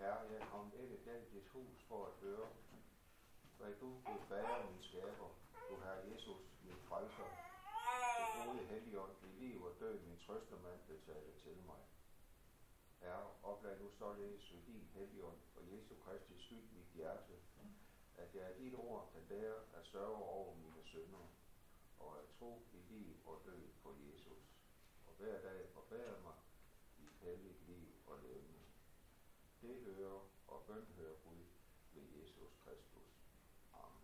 Herre, jeg er kommet ind i dit hus for at høre, hvad du, Gud Fader, min skaber, du Herre Jesus, min frelser, du gode Helligånd, i liv og død, min trøstemand, betale til mig. Herre, oplad nu således ved din Helligånd for Jesu Kristi skyld mit hjerte, at jeg af dit ord kan lære at sørge over mine synder, og at tro i liv og død på Jesus, og hver dag forbedre mig i helligt liv og levende. Det hører og bøn hører Gud ved Jesus Kristus. Amen.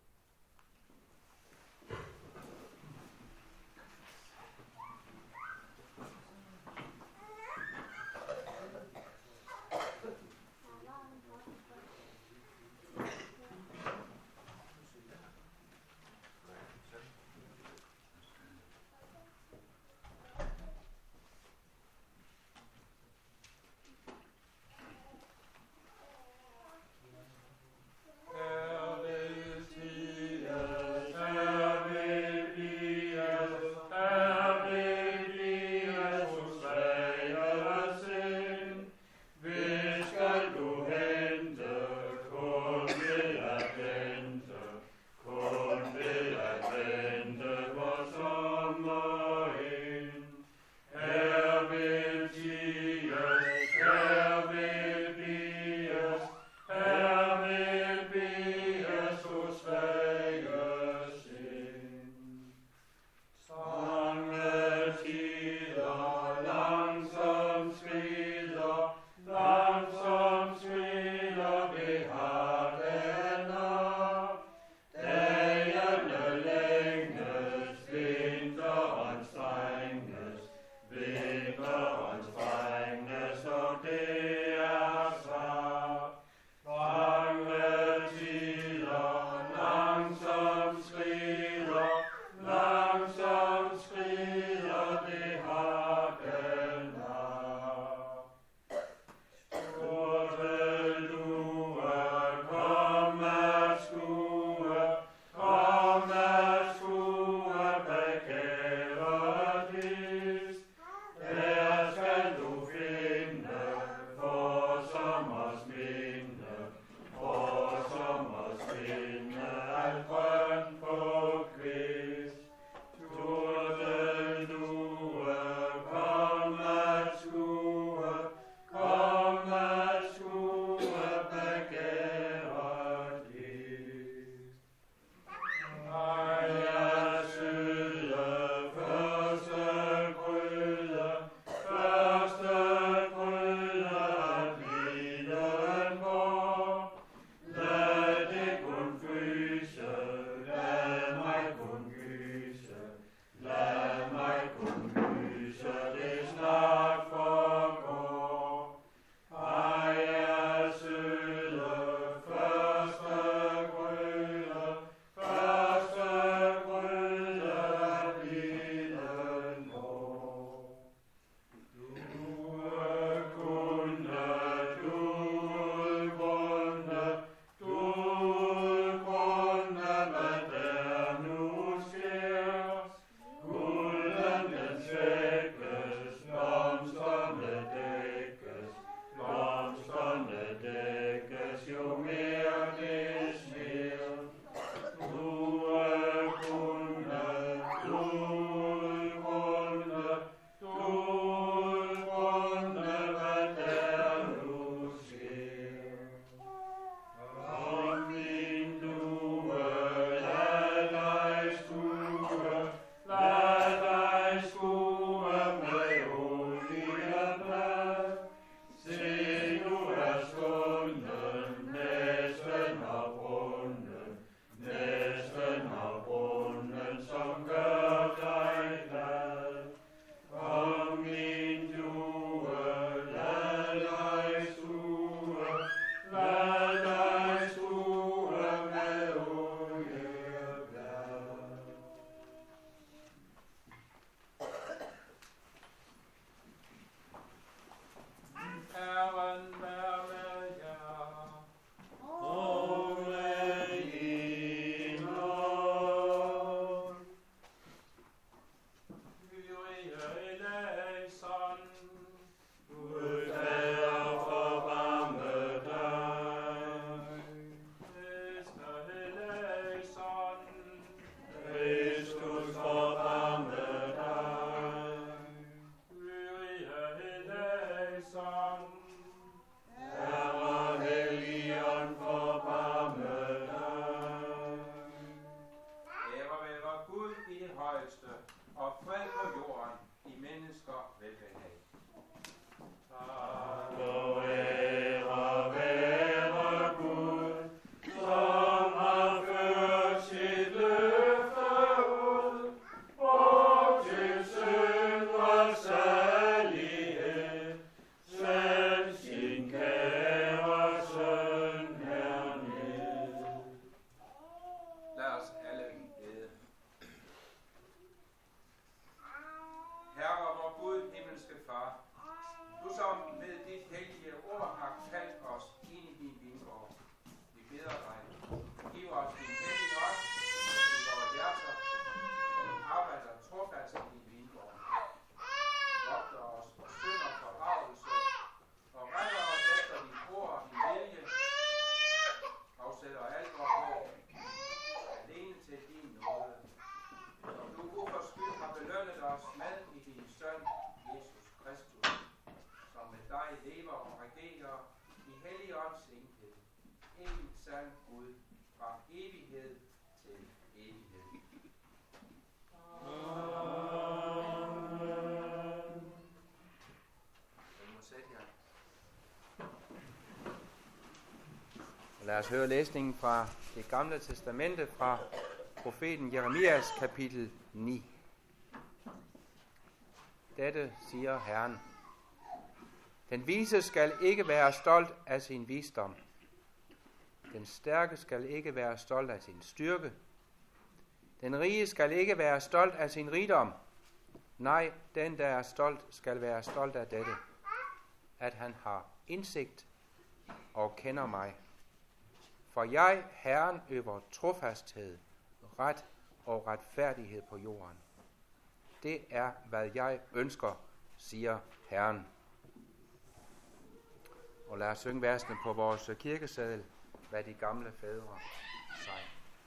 Herre mennesker velbehag. Lad os høre læsningen fra det gamle testamente fra profeten Jeremias kapitel 9. Dette siger Herren. Den vise skal ikke være stolt af sin visdom. Den stærke skal ikke være stolt af sin styrke. Den rige skal ikke være stolt af sin rigdom. Nej, den der er stolt skal være stolt af dette, at han har indsigt og kender mig. For jeg, Herren, øver trofasthed, ret og retfærdighed på jorden. Det er, hvad jeg ønsker, siger Herren. Og lad os synge versene på vores kirkeseddel, hvad de gamle fædre sagde.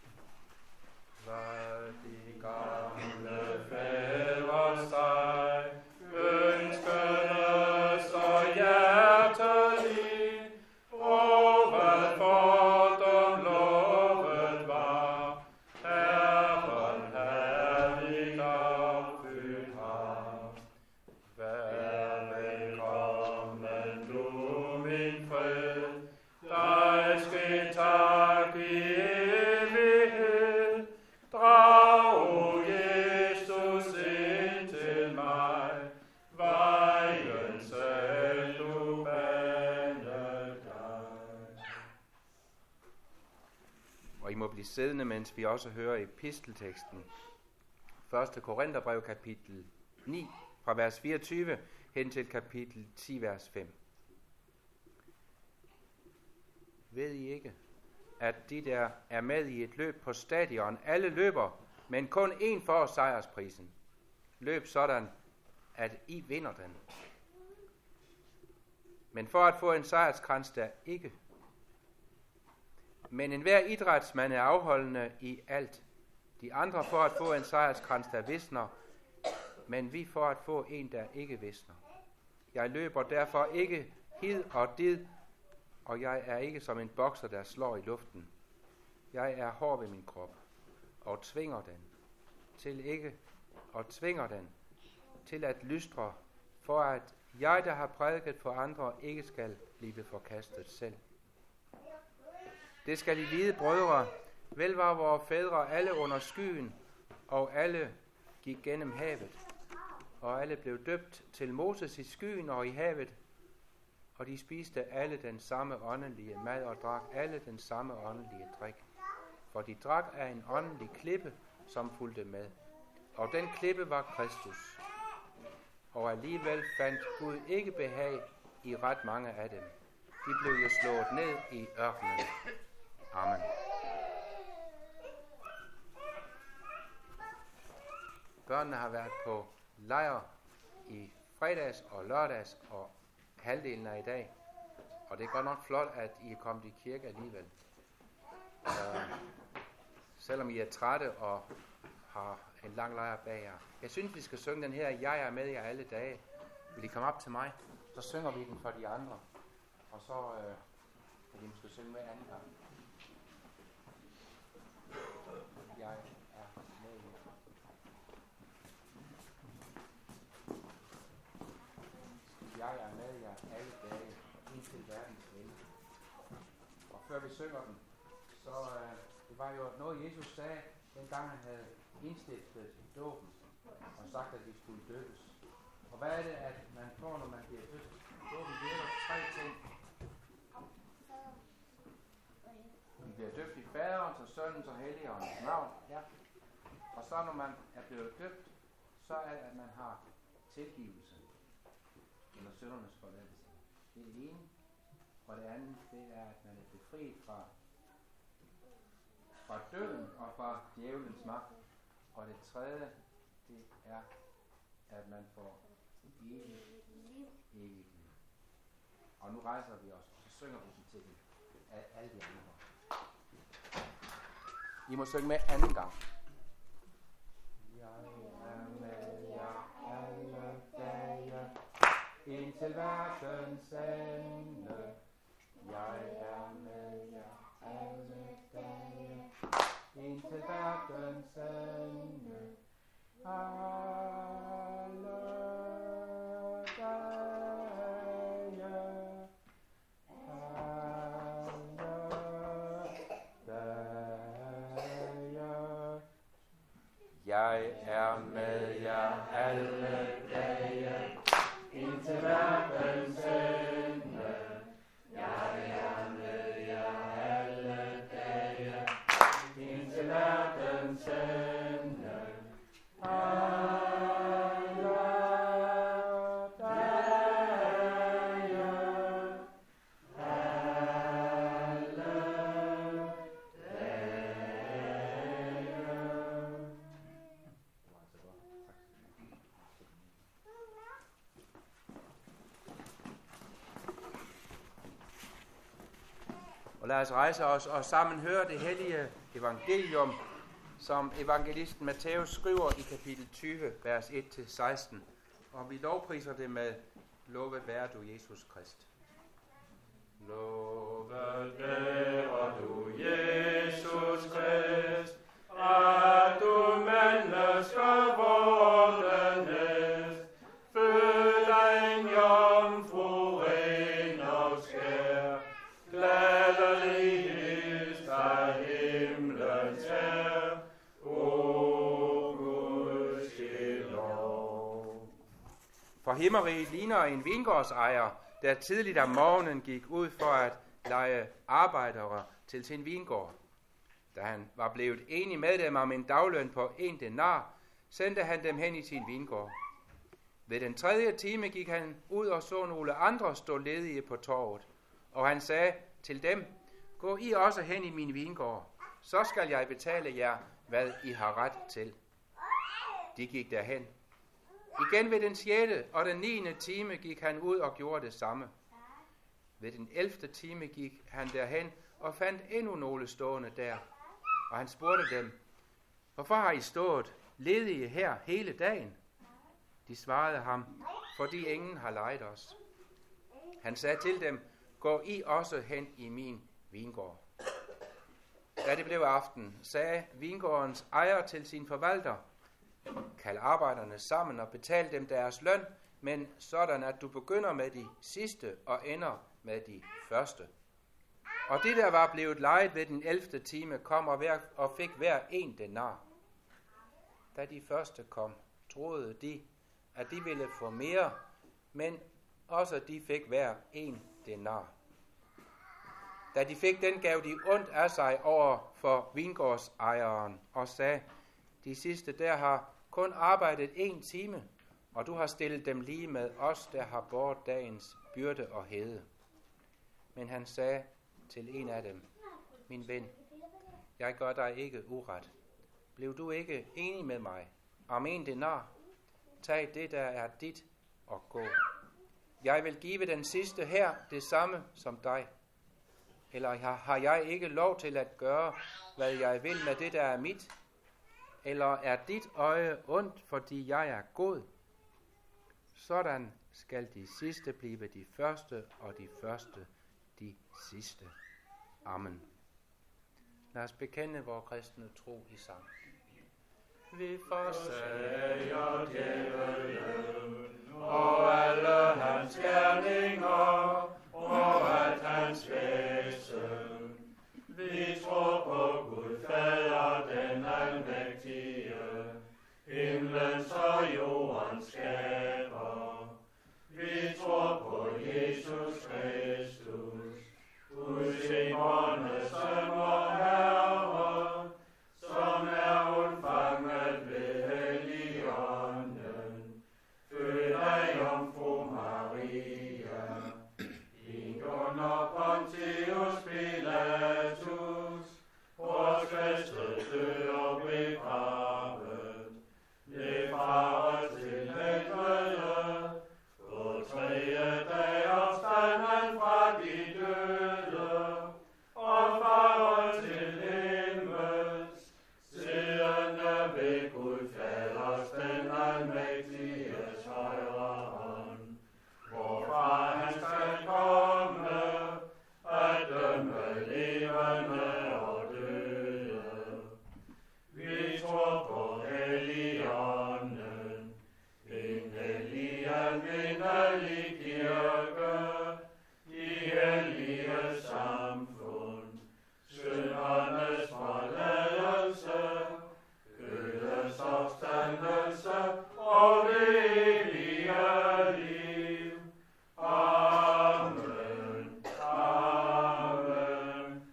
Hvad de gamle fædre sagde, ønskede så hjerteligt, og hvad for dem lovet var, Herren herligt opfyldt har. Vær velkommen du, min fred, dig skal tak i evighed. Drag, o Jesus, ind til mig, vejen selv du baner dig. Og I må blive siddende, mens vi også hører epistelteksten. 1. Korintherbrev kapitel 9, fra vers 24 hen til kapitel 10, vers 5. Ved I ikke, at de der er med i et løb på stadion, alle løber, men kun én får sejrsprisen. Løb sådan, at I vinder den. Men for at få en sejrskrans der ikke. Men enhver idrætsmand er afholdende i alt. De andre for at få en sejrskrans der visner, men vi for at få en der ikke visner. Jeg løber derfor ikke hid og did, og jeg er ikke som en bokser, der slår i luften. Jeg er hård ved min krop, og tvinger den til at lystre, for at jeg, der har prædiket for andre, ikke skal blive forkastet selv. Det skal I vide, brødre, vel var vores fædre alle under skyen, og alle gik gennem havet, og alle blev døbt til Moses i skyen og i havet, og de spiste alle den samme åndelige mad og drak alle den samme åndelige drik. For de drak af en åndelig klippe, som fulgte med. Og den klippe var Kristus. Og alligevel fandt Gud ikke behag i ret mange af dem. De blev jo slået ned i ørkenen. Amen. Børnene har været på lejr i fredags og lørdags og halvdelen af i dag. Og det er godt nok flot, at I er kommet i kirke alligevel. Selvom I er trætte og har en lang lejr bag jer. Jeg synes, vi skal synge den her, jeg er med jer alle dage. Vil I komme op til mig? Så synger vi den for de andre. Og så kan de måske synge med anden gang. Jeg er med jer. jer alle dage indtil verdens ende. Og før vi synger den, så det var jo noget, Jesus sagde, dengang han havde indstiftet dåben og sagt, at vi skulle døbes. Og hvad er det, at man får, når man bliver døbt? Dåben virker 3 ting. Vi bliver døbt i Faderens og Søndens og Helligåndens navn. Ja. Og så når man er blevet døbt, så er det, at man har tilgivelse eller syndernes forladelse. Det er det ene. Og det andet, det er, at man er befriet fra døden og fra djævelens magt. Og det tredje, det er, at man får evigt liv. Og nu rejser vi os, og så synger vi den til dem af alle de andre. I må synge med anden gang. Jeg er med jer alle dage, indtil verdens ende. Jeg er med jer alle dage, indtil verdens ende. Alle dage, jeg er med jer alle dage, indtil verdens ende. Jeg er med jer alle dage, indtil verdens ende. Alle dage, Og lad os rejse os og sammen høre det hellige evangelium, som evangelisten Matthæus skriver i kapitel 20, vers 1-16. Og vi lovpriser det med: Lovet være du, Jesus Krist. Lovet være du, Jesus Krist, at du mennesker vordenest, født af en jomfru ren og skær, glædeligst af himlens Herre, o Guds lov. For himmeriget ligner en vingårdsejer, der tidligt om morgenen gik ud for at leje arbejdere til sin vingård. Da han var blevet enig med dem om en dagløn på 1 denar, sendte han dem hen i sin vingård. Ved den 3. time gik han ud og så nogle andre stå ledige på torvet, og han sagde til dem: Gå I også hen i min vingård, så skal jeg betale jer, hvad I har ret til. De gik derhen. Igen ved den 6. og den 9. time gik han ud og gjorde det samme. Ved den 11. time gik han derhen og fandt endnu nogle stående der. Og han spurgte dem: Hvorfor har I stået ledige her hele dagen? De svarede ham: Fordi ingen har lejet os. Han sagde til dem: Gå I også hen i min vingård. Da det blev aften, sagde vingårdens ejer til sin forvalter: Kald arbejderne sammen og betal dem deres løn, men sådan at du begynder med de sidste og ender med de første. Og det der var blevet lejet ved den 11. time, kom og fik hver 1 denar. Da de første kom, troede de, at de ville få mere, men også de fik hver 1 denar. Da de fik den, gav de ondt af sig over for vingårdsejeren og sagde: De sidste der har kun arbejdet 1 time, og du har stillet dem lige med os, der har båret dagens byrde og hede. Men han sagde til en af dem: Min ven, jeg gør dig ikke uret. Blev du ikke enig med mig om 1 denar? Tag det, der er dit, og gå. Jeg vil give den sidste her det samme som dig. Eller har jeg ikke lov til at gøre, hvad jeg vil med det, der er mit? Eller er dit øje ondt, fordi jeg er god? Sådan skal de sidste blive de første, og de første de sidste. Amen. Lad os bekende vores kristne tro i sang. Vi forsager djævelen og alle hans gerninger. inderlig kirke, i hellige samfund, syndernes forladelse, Guds opstandelse og evige liv. Amen, amen,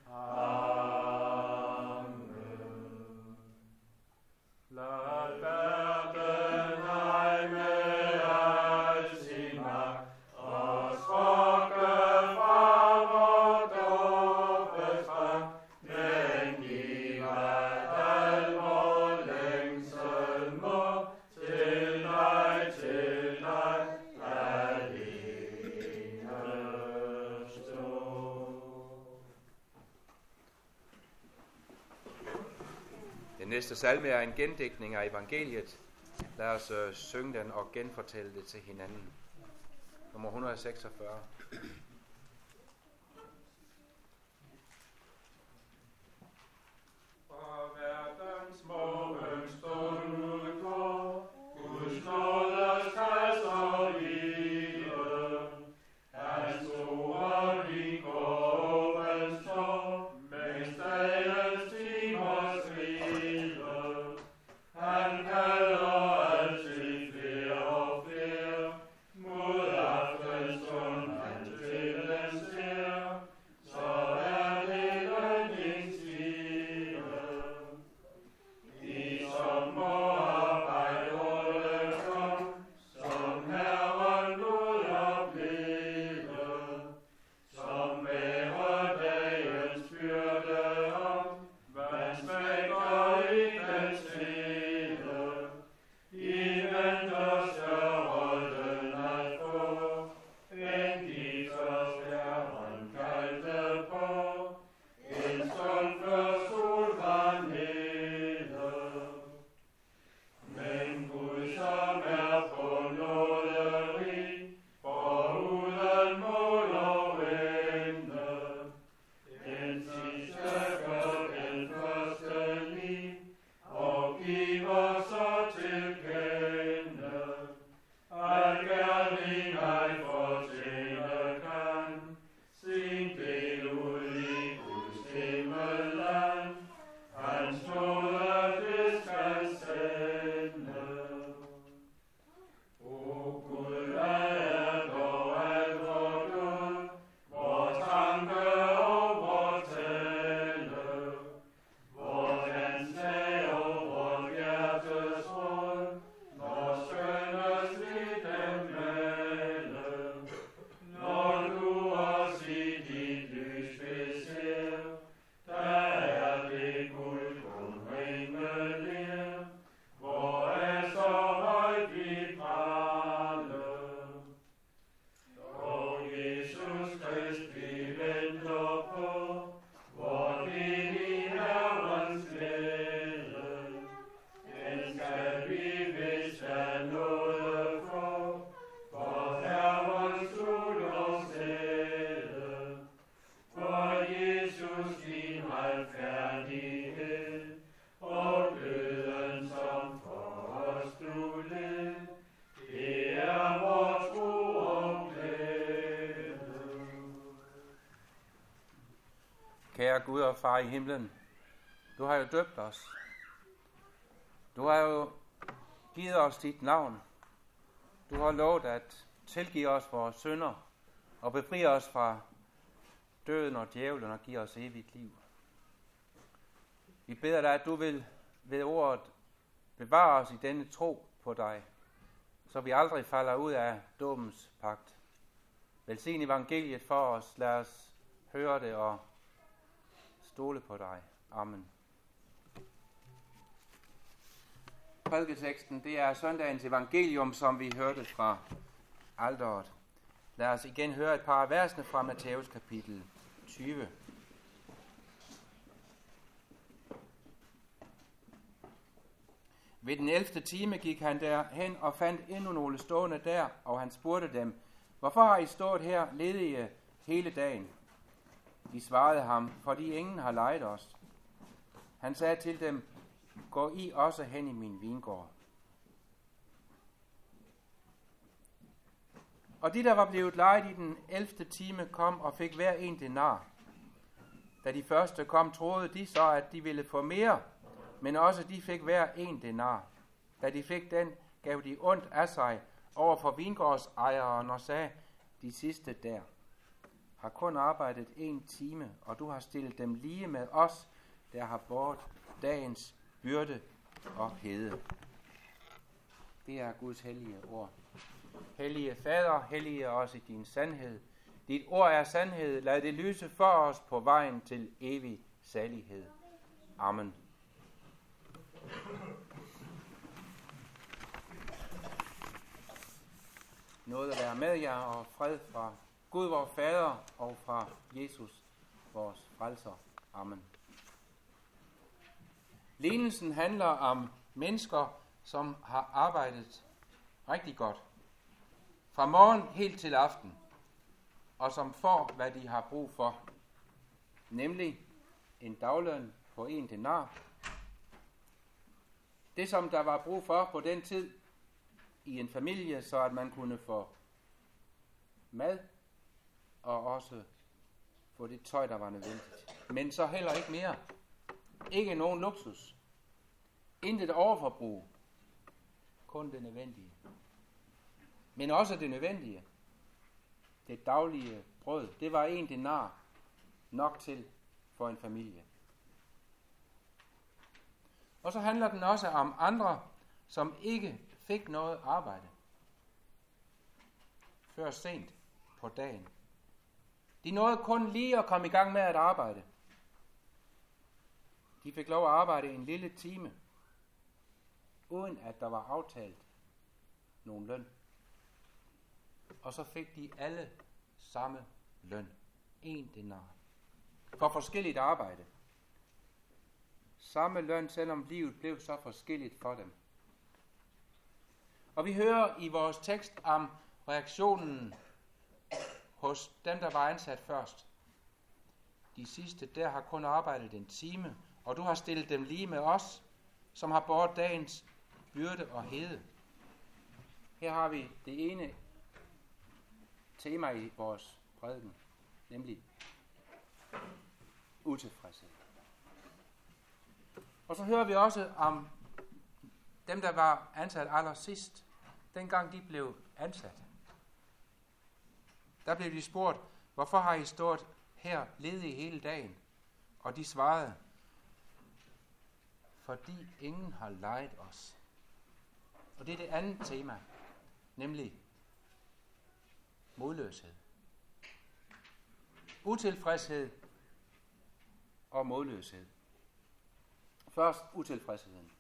amen. Lad verden ej med al sin magt os rokke fra vor dåbesdragt, men giv al vor længsel må til dig alene stå. Den næste salme er en gendigtning af evangeliet. Lad os synge den og genfortælle det til hinanden. Nummer 146. Fra verdens morgenstund udgår, Guds nåde skal så hvile. Hans store rig åben står, mens dagens timer skrider. Han kalder altid flere og flere, mod aftenstund han til den ser, så er det lønningstiden. De som må arbejde alle kom, som Herren ud opleve, som bærer dagens byrde om, vandsmækker i den stille. I venter sørgelden at få, en Jesus Herren kaldte på, en stund før sol var nede. Men Gud, som er på nåderig, foruden mål og ende, den sidste gør den første liv, og giver så til kende, at gerning ej fortjene kan, sin del ud i Guds himmelland, hans nåde det skal sende. O Gud, hvad er dog alt vor død, vor tanke og vor tale, hvordan sag og vort hjertes råd, når skønnes vi dem male. Når du os i dit lys beser, der er det Gud kun rimelig, hvor er så højt vi prale. Og Jesus Krist vi venter på, hvor vi i Herrens glæde, den skal vi vist have nåde få, for Herrens stede. For Jesus din retfærdighed, og døden som for os du led, det er vor tro og glæde. Kære Gud og Far i himlen, du har jo døbt os. Du har jo givet os dit navn. Du har lovet at tilgive os vores synder og befri os fra døden og djævlen og give os evigt liv. Vi beder dig, at du vil ved ordet bevare os i denne tro på dig, så vi aldrig falder ud af dåbens pagt. Velsign evangeliet for os. Lad os høre det og stole på dig. Amen. Prædiketeksten, det er søndagens evangelium, som vi hørte fra alteret. Lad os igen høre et par af versene fra Matthæus kapitel 20. Ved den 11. time gik han derhen og fandt endnu nogle stående der, og han spurgte dem, hvorfor har I stået her ledige hele dagen? De svarede ham, fordi ingen har lejet os. Han sagde til dem, gå I også hen i min vingård. Og de, der var blevet lejet i den 11. time, kom og fik hver en denar. Da de første kom, troede de så, at de ville få mere, men også de fik hver en denar. Da de fik den, gav de ondt af sig over for vingårdsejeren og sagde, de sidste der har kun arbejdet 1 time, og du har stillet dem lige med os, der har båret dagens byrde og hede. Det er Guds hellige ord. Hellige Fader, hellige os i din sandhed. Dit ord er sandhed. Lad det lyse for os på vejen til evig salighed. Amen. Nåde at være med jer, og fred fra Gud vor Fader og fra Jesus, vores frelser. Amen. Lignelsen handler om mennesker, som har arbejdet rigtig godt. Fra morgen helt til aften. Og som får, hvad de har brug for. Nemlig en dagløn på 1 denar. Det, som der var brug for på den tid i en familie, så at man kunne få mad og også få det tøj, der var nødvendigt. Men så heller ikke mere. Ikke nogen luksus. Intet overforbrug. Kun det nødvendige. Men også det nødvendige. Det daglige brød. Det var 1 denar nok til for en familie. Og så handler den også om andre, som ikke fik noget arbejde. Før sent på dagen. De nåede kun lige at komme i gang med at arbejde. De fik lov at arbejde en lille time, uden at der var aftalt nogen løn. Og så fik de alle samme løn. 1 denar. For forskelligt arbejde. Samme løn, selvom livet blev så forskelligt for dem. Og vi hører i vores tekst om reaktionen hos dem, der var ansat først. De sidste der har kun arbejdet 1 time, og du har stillet dem lige med os, som har båret dagens byrde og hede. Her har vi det ene tema i vores prædiken, nemlig utilfredshed. Og så hører vi også om dem, der var ansat allersidst, dengang de blev ansat. Der blev de spurgt, hvorfor har I stået her ledige hele dagen? Og de svarede, fordi ingen har lejet os. Og det er det andet tema, nemlig modløshed. Utilfredshed og modløshed. Først utilfredsheden.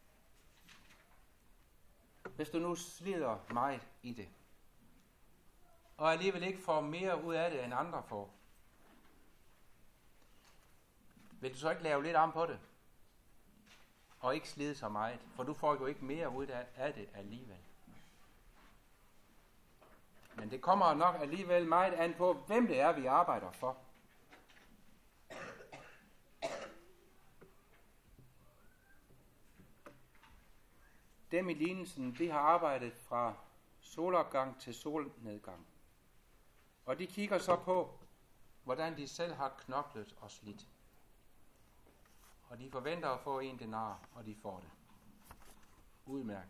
Hvis du nu slider meget i det, og alligevel ikke får mere ud af det, end andre får, vil du så ikke lave lidt om på det? Og ikke slide så meget, for du får jo ikke mere ud af det alligevel. Men det kommer nok alligevel meget an på, hvem det er, vi arbejder for. Dem i lignelsen, de har arbejdet fra solopgang til solnedgang. Og de kigger så på, hvordan de selv har knoklet og slidt. Og de forventer at få 1 denar, og de får det. Udmærket.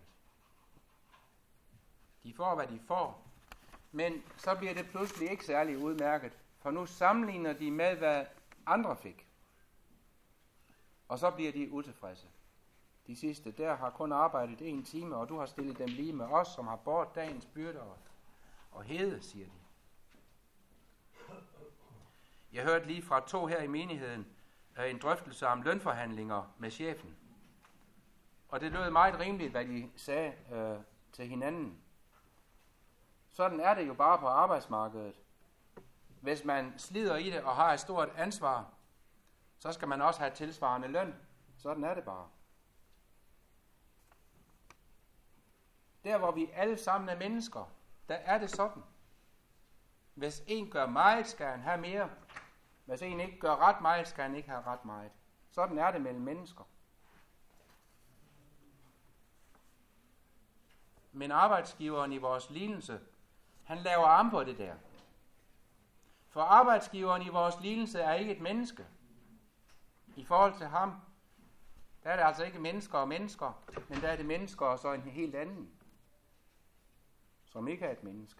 De får, hvad de får, men så bliver det pludselig ikke særlig udmærket, for nu sammenligner de med, hvad andre fik. Og så bliver de utilfredse. De sidste der har kun arbejdet 1 time, og du har stillet dem lige med os, som har båret dagens byrder og hede, siger de. Jeg hørte lige fra 2 her i menigheden en drøftelse om lønforhandlinger med chefen. Og det lød meget rimeligt, hvad de sagde til hinanden. Sådan er det jo bare på arbejdsmarkedet. Hvis man slider i det og har et stort ansvar, så skal man også have tilsvarende løn. Sådan er det bare. Der hvor vi alle sammen er mennesker, der er det sådan. Hvis en gør meget, skal han have mere. Hvis en ikke gør ret meget, skal han ikke have ret meget. Sådan er det mellem mennesker. Men arbejdsgiveren i vores lignelse Han laver arm på det der. For arbejdsgiveren i vores lignelse er ikke et menneske. I forhold til ham, der er det altså ikke mennesker og mennesker, men der er det mennesker og så en helt anden, som ikke er et menneske.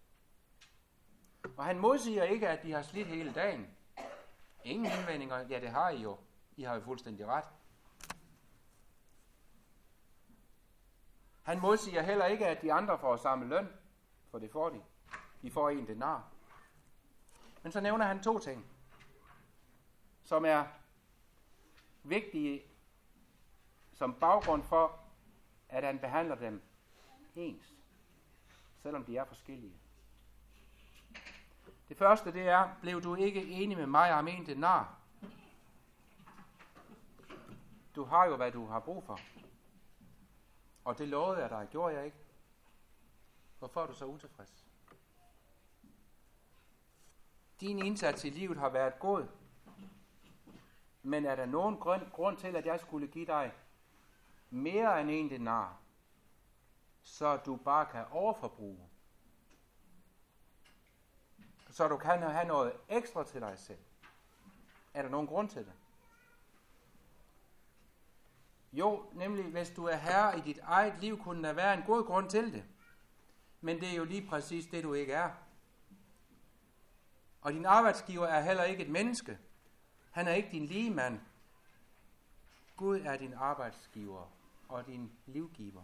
Og han modsiger ikke, at de har slidt hele dagen. Ingen indvendinger. Ja, det har I jo. I har jo fuldstændig ret. Han modsiger heller ikke, at de andre får samme løn, for det får de. De får en denar. Men så nævner han 2 ting, som er vigtige som baggrund for, at han behandler dem ens, selvom de er forskellige. Det første, det er, blev du ikke enig med mig om en denar? Du har jo, hvad du har brug for. Og det lovede jeg dig, gjorde jeg ikke. Hvorfor er du så utilfreds? Din indsats i livet har været god. Men er der nogen grund til, at jeg skulle give dig mere end en denar, så du bare kan overforbruge? Så du kan have noget ekstra til dig selv? Er der nogen grund til det? Jo, nemlig hvis du er herre i dit eget liv, kunne der være en god grund til det. Men det er jo lige præcis det, du ikke er. Og din arbejdsgiver er heller ikke et menneske. Han er ikke din ligemand. Gud er din arbejdsgiver og din livgiver.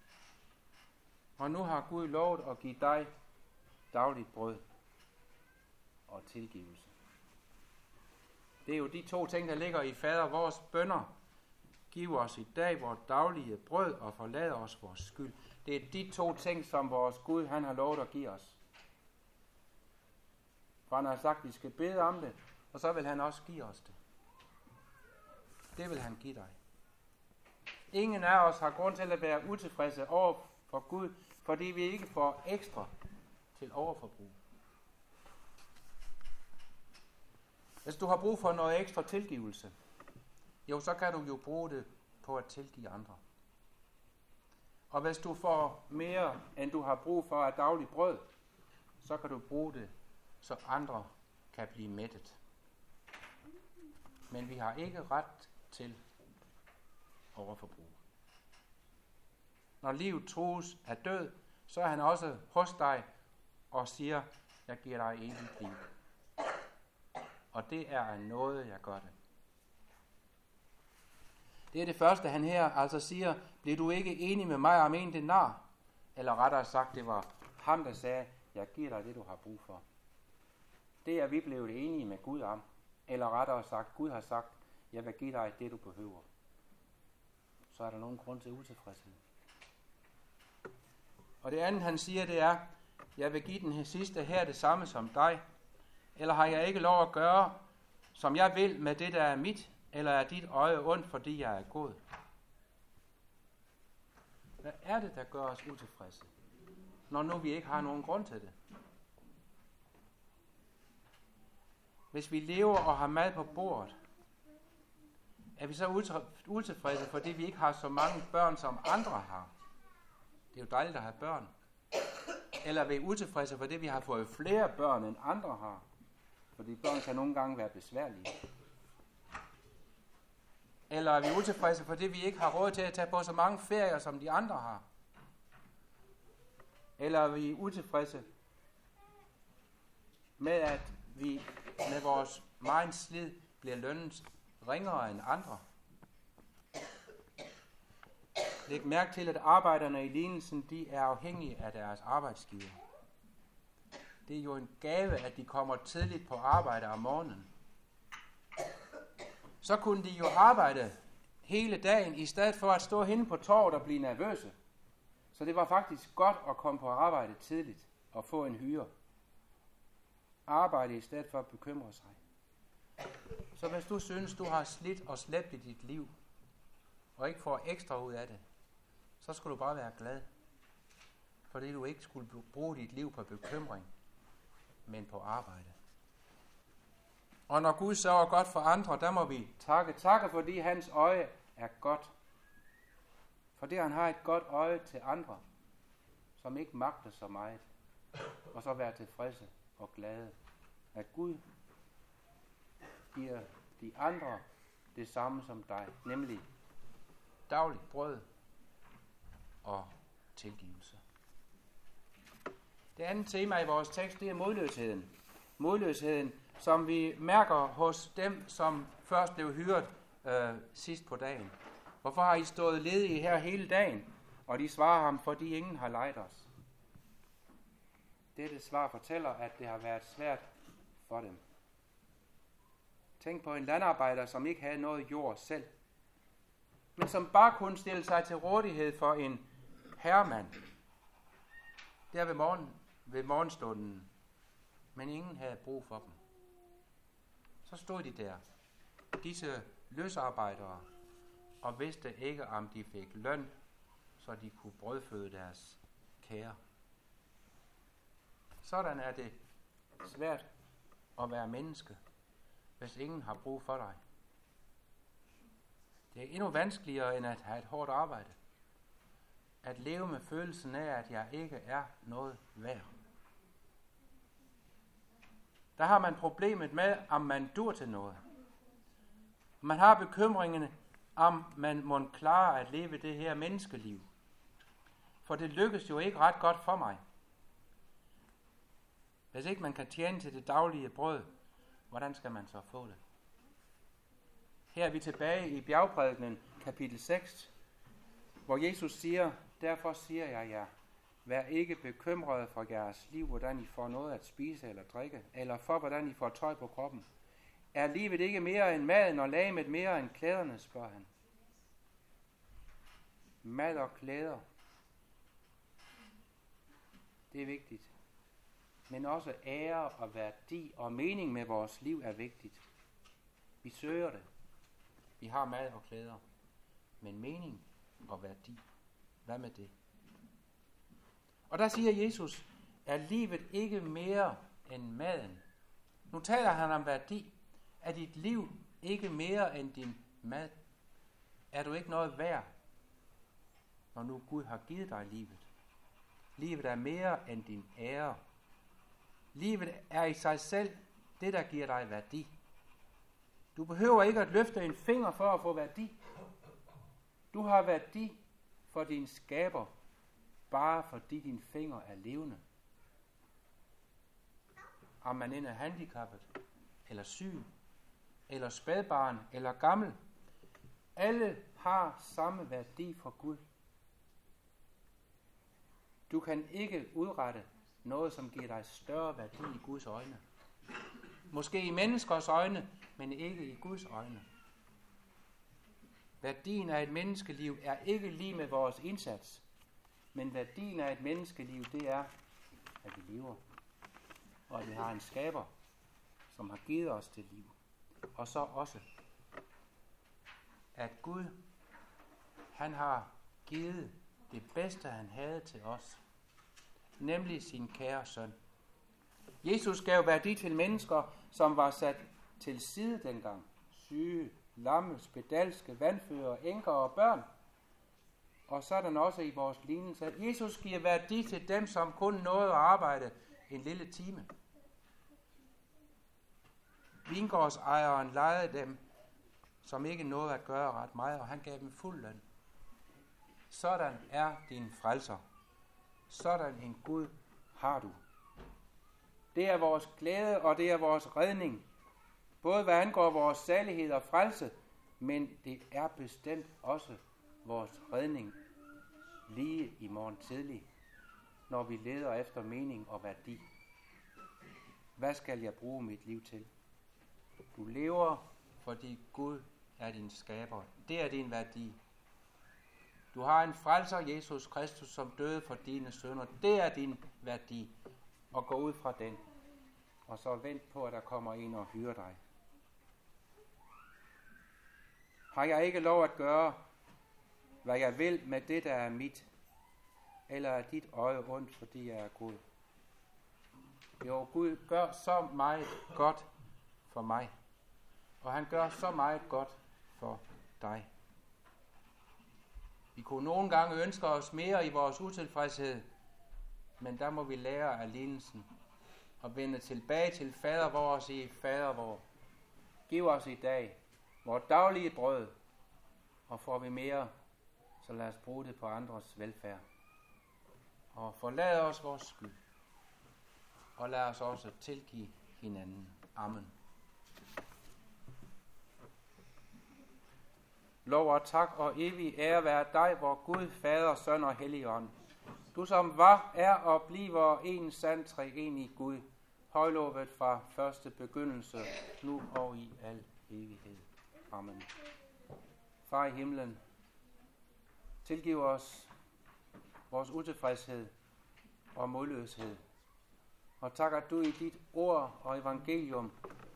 Og nu har Gud lovet at give dig dagligt brød og tilgivelse. Det er jo de 2 ting, der ligger i Fader vores bønner. Giv os i dag vores daglige brød og forlad os vores skyld. Det er de 2 ting, som vores Gud han har lovet at give os. For han har sagt, at vi skal bede om det, og så vil han også give os det. Det vil han give dig. Ingen af os har grund til at være utilfredse over for Gud, fordi vi ikke får ekstra til overforbrug. Hvis du har brug for noget ekstra tilgivelse, jo, så kan du jo bruge det på at tilgive andre. Og hvis du får mere, end du har brug for af dagligt brød, så kan du bruge det, så andre kan blive mættet. Men vi har ikke ret til overforbrug. Når livet trues af død, så er han også hos dig og siger, jeg giver dig evigt liv. Og det er en nåde, jeg gør det. Det er det første, han her altså siger, bliver du ikke enig med mig om en denar? Eller rettere sagt, det var ham, der sagde, jeg giver dig det, du har brug for. Det er vi blevet enige med Gud om. Eller rettere sagt, Gud har sagt, jeg vil give dig det, du behøver. Så er der nogen grund til utilfredshed. Og det andet, han siger, det er, jeg vil give den sidste her det samme som dig. Eller har jeg ikke lov at gøre, som jeg vil med det, der er mit? Eller er dit øje ondt, fordi jeg er god? Hvad er det, der gør os utilfredse, når nu vi ikke har nogen grund til det? Hvis vi lever og har mad på bordet, er vi så utilfredse, fordi vi ikke har så mange børn, som andre har? Det er jo dejligt at have børn. Eller er vi utilfredse, fordi vi har fået flere børn, end andre har? Fordi børn kan nogle gange være besværlige. Eller er vi utilfredse, fordi vi ikke har råd til at tage på så mange ferier, som de andre har? Eller er vi utilfredse med, at vi med vores meget slid bliver lønnet ringere end andre? Læg mærke til, at arbejderne i lignelsen, de er afhængige af deres arbejdsgiver. Det er jo en gave, at de kommer tidligt på arbejde om morgenen. Så kunne de jo arbejde hele dagen, i stedet for at stå henne på torvet og blive nervøse. Så det var faktisk godt at komme på arbejde tidligt og få en hyre. Arbejde i stedet for at bekymre sig. Så hvis du synes, du har slidt og slæbt i dit liv, og ikke får ekstra ud af det, så skal du bare være glad. Fordi du ikke skulle bruge dit liv på bekymring, men på arbejde. Og når Gud sørger godt for andre, der må vi takke, fordi hans øje er godt. Fordi han har et godt øje til andre, som ikke magter så meget. og så være tilfredse og glade. At Gud giver de andre det samme som dig, nemlig dagligt brød og tilgivelse. Det andet tema i vores tekst, det er modløsheden. Modløsheden, som vi mærker hos dem, som først blev hyret sidst på dagen. Hvorfor har I stået ledige her hele dagen? Og de svarer ham, fordi ingen har lejet os. Dette svar fortæller, at det har været svært for dem. Tænk på en landarbejder, som ikke havde noget jord selv, men som bare kunne stille sig til rådighed for en herremand. Der ved morgenstunden, men ingen havde brug for dem. Så stod de der, disse løsarbejdere, og vidste ikke, om de fik løn, så de kunne brødføde deres kære. Sådan er det svært at være menneske, hvis ingen har brug for dig. Det er endnu vanskeligere end at have et hårdt arbejde. At leve med følelsen af, at jeg ikke er noget værd. Der har man problemet med, om man dur til noget. Man har bekymringerne, om man må klare at leve det her menneskeliv. For det lykkes jo ikke ret godt for mig. Hvis ikke man kan tjene til det daglige brød, hvordan skal man så få det? Her er vi tilbage i bjergprædikenen, kapitel 6, hvor Jesus siger, derfor siger jeg jer, vær ikke bekymrede for jeres liv, hvordan I får noget at spise eller drikke, eller for hvordan I får tøj på kroppen. Er livet ikke mere end maden, og lagemet mere end klæderne, spørger han. Mad og klæder, det er vigtigt. Men også ære og værdi og mening med vores liv er vigtigt. Vi søger det. Vi har mad og klæder. Men mening og værdi, hvad med det? Og der siger Jesus, er livet ikke mere end maden? Nu taler han om værdi. Er dit liv ikke mere end din mad? Er du ikke noget værd, når nu Gud har givet dig livet? Livet er mere end din ære. Livet er i sig selv det, der giver dig værdi. Du behøver ikke at løfte en finger for at få værdi. Du har værdi for din skaber, bare fordi din finger er levende. Om man end er handicappet, eller syg, eller spædbarn, eller gammel. Alle har samme værdi for Gud. Du kan ikke udrette noget, som giver dig større værdi i Guds øjne. Måske i menneskers øjne, men ikke i Guds øjne. Værdien af et menneskeliv er ikke lige med vores indsats, men værdien af et menneskeliv, det er, at vi lever. Og at vi har en skaber, som har givet os det liv. Og så også, at Gud, han har givet det bedste, han havde til os. Nemlig sin kære søn. Jesus gav værdi til mennesker, som var sat til side dengang. Syge, lamme, spedalske, vandfører, enker og børn. Og sådan også i vores lignelse, at Jesus giver værdi til dem, som kun nåede at arbejde en lille time. Vingårdsejeren lejede dem, som ikke nåede at gøre ret meget, og han gav dem fuld løn. Sådan er din frelser. Sådan en Gud har du. Det er vores glæde, og det er vores redning. Både hvad angår vores salighed og frelse, men det er bestemt også vores redning lige i morgen tidlig, når vi leder efter mening og værdi. Hvad skal jeg bruge mit liv til? Du lever, fordi Gud er din skaber. Det er din værdi. Du har en frelser, Jesus Kristus, som døde for dine synder. Det er din værdi. Og gå ud fra den. Og så vent på, at der kommer en og hyrer dig. Har jeg ikke lov at gøre, hvad jeg vil med det, der er mit? Eller er dit øje ondt, fordi jeg er god? Jo, Gud gør så meget godt for mig. Og han gør så meget godt for dig. Vi kunne nogle gange ønske os mere i vores utilfredshed, men der må vi lære af lignelsen og vende tilbage til fader vor og sige, fader vor, giv os i dag vores daglige brød, og får vi mere, så lad os bruge det på andres velfærd. Og forlad os vores skyld, og lad os også tilgive hinanden. Amen. Lov og tak og evig ære være dig, vor Gud, Fader, Søn og Helligånd. Du som var, er og bliver en sand treenig Gud, højlovet fra første begyndelse, nu og i al evighed. Amen. Far i himlen, tilgiv os vores utilfredshed og modløshed. Og tak, at du i dit ord og evangelium,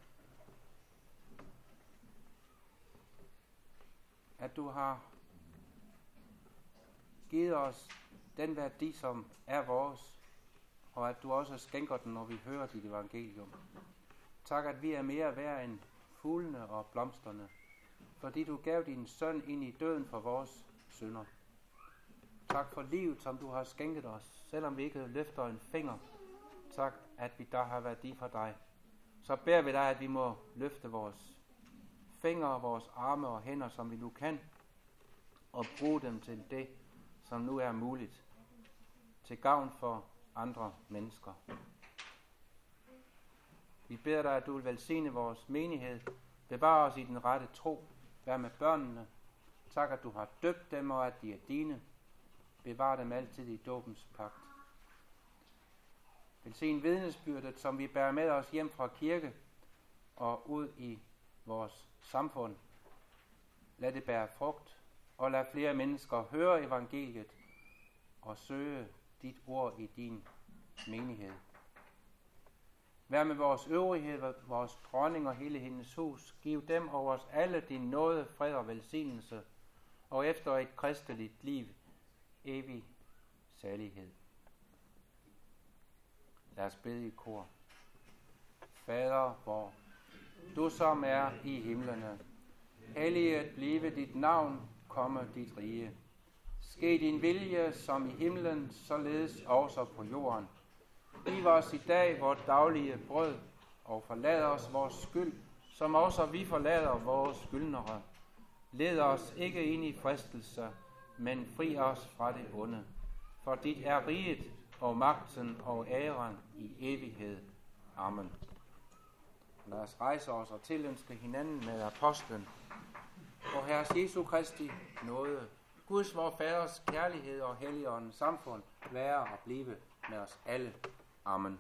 at du har givet os den værdi, som er vores, og at du også skænker den, når vi hører dit evangelium. Tak, at vi er mere værd end fuglene og blomsterne, fordi du gav din søn ind i døden for vores synder. Tak for livet, som du har skænket os, selvom vi ikke løfter en finger. Tak, at vi der har værdi for dig. Så beder vi dig, at vi må løfte vores fingre, vores arme og hænder, som vi nu kan, og bruge dem til det, som nu er muligt, til gavn for andre mennesker. Vi beder dig, at du vil velsigne vores menighed, bevare os i den rette tro, vær med børnene. Tak, at du har døbt dem, og at de er dine. Bevar dem altid i dåbens pagt. Velsign vidnesbyrdet, som vi bærer med os hjem fra kirke og ud i vores samfund. Lad det bære frugt, og lad flere mennesker høre evangeliet og søge dit ord i din menighed. Vær med vores øvrighed, vores dronning og hele hendes hus. Giv dem og os alle din nåde, fred og velsignelse, og efter et kristeligt liv, evig salighed. Lad os bede i kor. Fader vor, du som er i himlene, helliget blive dit navn, komme dit rige. Ske din vilje som i himlen, således også på jorden. Giv os i dag vores daglige brød, og forlad os vores skyld, som også vi forlader vores skyldnere. Led os ikke ind i fristelse, men fri os fra det onde. For dit er riget og magten og æren i evighed. Amen. Lad os rejse os og tilønske hinanden med apostlen. For Herres Jesu Kristi nåde, Guds vor Faders kærlighed og Helligåndens samfund være og blive med os alle. Amen.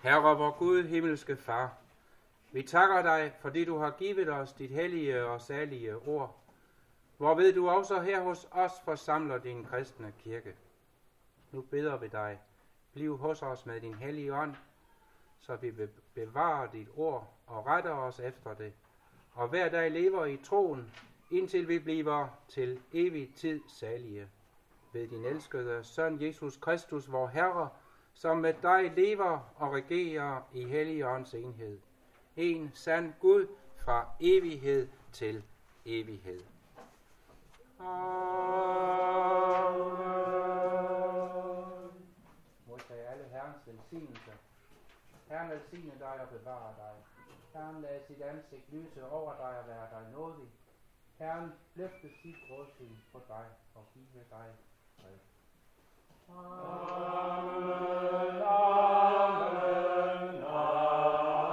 Herre vor Gud, himmelske Far, vi takker dig, fordi du har givet os dit hellige og salige ord, hvorved du også her hos os forsamler din kristne kirke. Nu beder vi dig, bliv hos os med din hellige ånd, så vi bevarer dit ord og retter os efter det, og hver dag lever i troen, indtil vi bliver til evig tid salige. Ved din elskede søn Jesus Kristus, vor Herre, som med dig lever og regerer i Helligåndens enhed. En sand Gud fra evighed til evighed. Amen. Modtag alle Herrens velsignelse. Herren velsigne dig og bevare dig. Herren lad sit ansigt lyse over dig og være dig nådig. Herren løfte sit rådsyn på dig og give dig fred. Amen, amen, amen.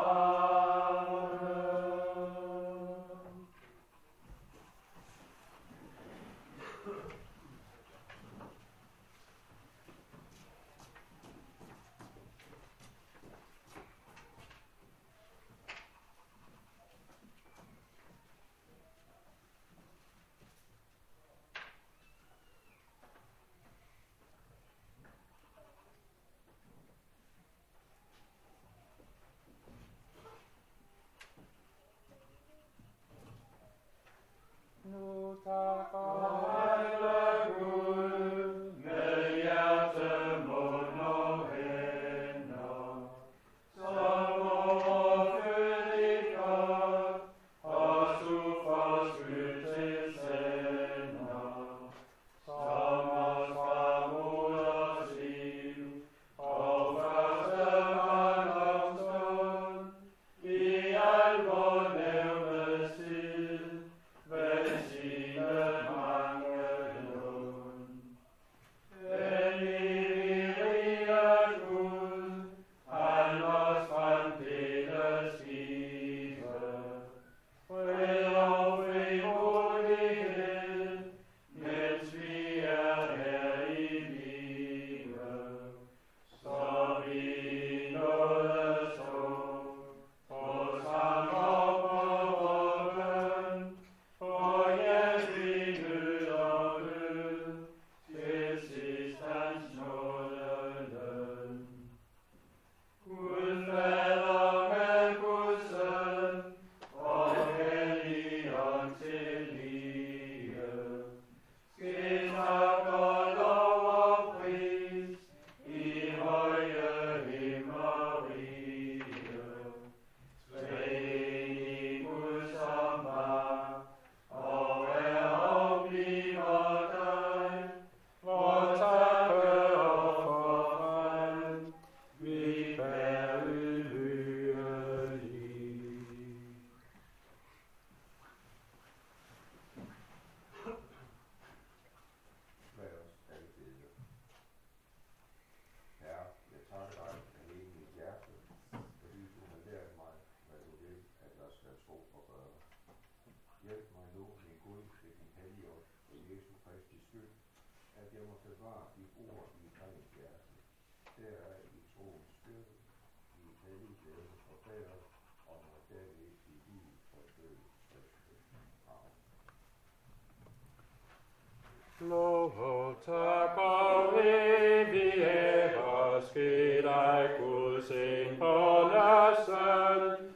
Nu takker Gud med hjerte, mund og hænder, som overflødigt godt os uforskyldt til sender, som os fra moders liv og første barndomsstund i al vor levneds tid velsignet mange lund. Den evige Gud, han os fremdeles give, fred og frimodighed, mens vi er her i livet, så vi nåde stå på samme op og bøn, for hjælp i nød og død, til sidst hans nådeløn. Gud Fader med Guds Søn, og Helligånd til lige, ske tak og lov og pris i høje himmerige. Træn i Gud som var, og er og bliver dig, vor takke og forfald, vi bær ydmygelig. Lad os alle bede. Herre, jeg takker dig af hele mit hjerte, fordi du har lært mig, hvad du vil, at jeg skal tro og gøre. Hjælp mig nu, min Gud, ved din helligånd, for Jesu Kristi skyld, at jeg må bevare dit ord i et rent hjerte. Deraf i troens styrke, i et helligt glæde forbedret, og må derved i liv for død trøste. Amen. Lov og tak og evig ære ske dig, Guds indholdsøn,